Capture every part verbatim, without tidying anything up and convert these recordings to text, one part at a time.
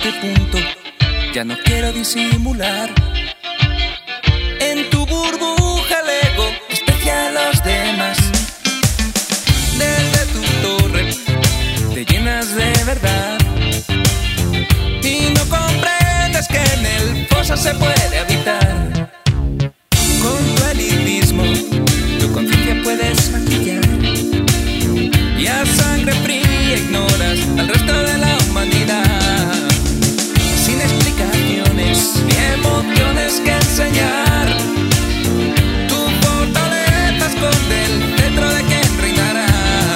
este punto ya no quiero disimular. En tu burbuja el ego desprecia a los demás. Desde tu torre te llenas de verdad y no comprendes que en el foso se puede habitar. Con tu elitismo tu conciencia puedes maquillar y a sangre fría ignoras al resto de la humanidad. Sin explicaciones ni emociones que enseñar, tu fortaleza esconde el centro de quien reinará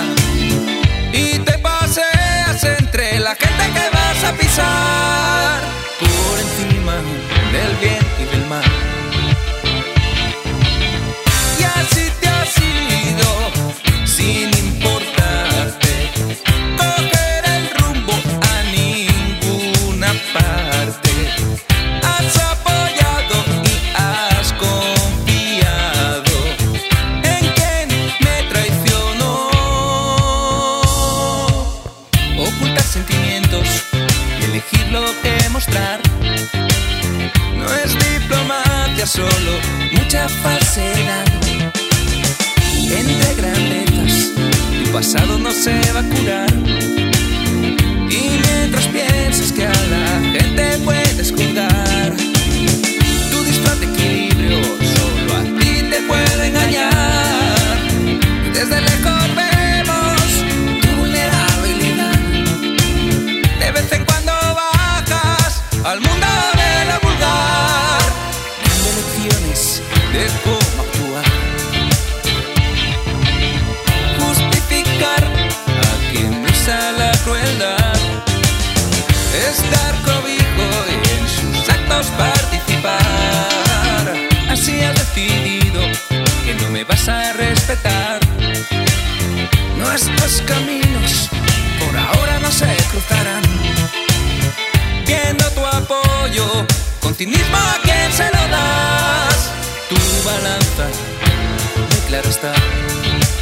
y te paseas entre la gente que vas a pisar por encima del bien y del mal. Y así te has ido sin importarte coger el rumbo a ninguna parte. Has apoyado y has confiado en quien me traicionó. Ocultar sentimientos y elegir lo que mostrar no es diplomacia, solo mucha falsedad. Entre grandezas tu pasado no se va a curar y mientras piensas que a la gente puedes juzgar, tu disfraz de equilibrio solo a ti te puede engañar. Y desde lejos vemos tu vulnerabilidad. De vez en cuando bajas al mundo de lo vulgar, dando lecciones de cómo actuar. Justificar a quien usa la crueldad es dar cobijo y en sus actos participar. Así has decidido que no me vas a respetar. Nuestros caminos por ahora no se cruzarán. Viendo tu apoyo, con cinismo a quien se lo das. Tu balanza, muy claro está.